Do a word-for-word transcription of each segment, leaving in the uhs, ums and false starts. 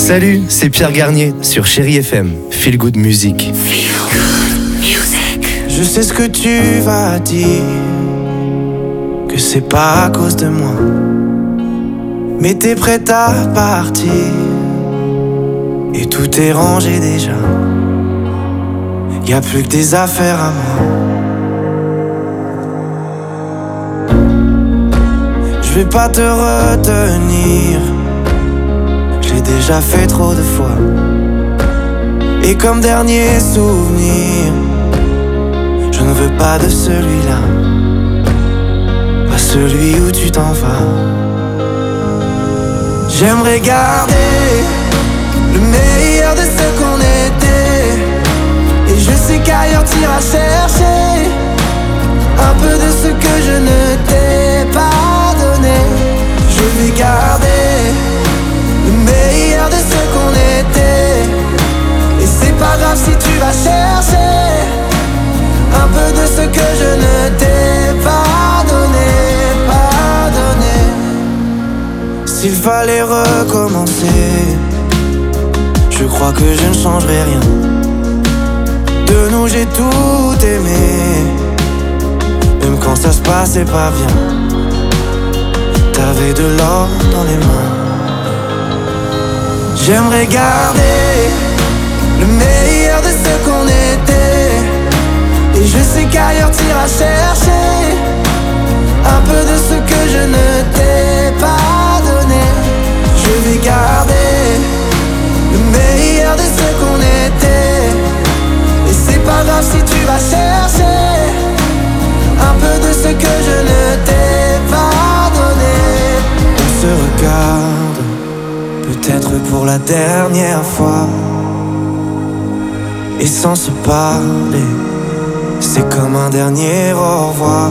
Salut, c'est Pierre Garnier sur Chérie F M. Feel Good Music. Feel Good Music. Je sais ce que tu vas dire, que c'est pas à cause de moi, mais t'es prête à partir et tout est rangé déjà. Y'a plus que des affaires à moi. Je vais pas te retenir, j'ai déjà fait trop de fois. Et comme dernier souvenir, je ne veux pas de celui-là, pas celui où tu t'en vas. J'aimerais garder le meilleur de ce qu'on était, et je sais qu'ailleurs t'iras chercher un peu de ce que je ne t'ai pas donné. Je vais garder le meilleur de ce qu'on était, et c'est pas grave si tu vas chercher un peu de ce que je ne t'ai pas donné, pas donné. S'il fallait recommencer, je crois que je ne changerai rien. De nous j'ai tout aimé, même quand ça se passait pas bien. T'avais de l'or dans les mains. J'aimerais garder le meilleur de ce qu'on était, et je sais qu'ailleurs t'iras chercher un peu de ce que je ne t'ai pas donné. Je vais garder le meilleur de ce qu'on était, et c'est pas grave si tu vas chercher un peu de ce que je ne t'ai pas donné. On se regarde, peut-être pour la dernière fois, et sans se parler, c'est comme un dernier au revoir.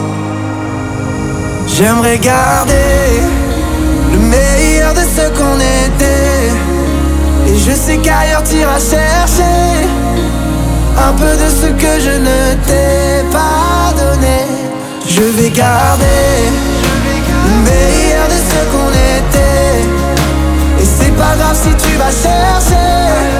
J'aimerais garder le meilleur de ce qu'on était, et je sais qu'ailleurs t'iras chercher un peu de ce que je ne t'ai pas donné. Je vais garder le meilleur de ce qu'on était, et c'est pas grave si tu vas chercher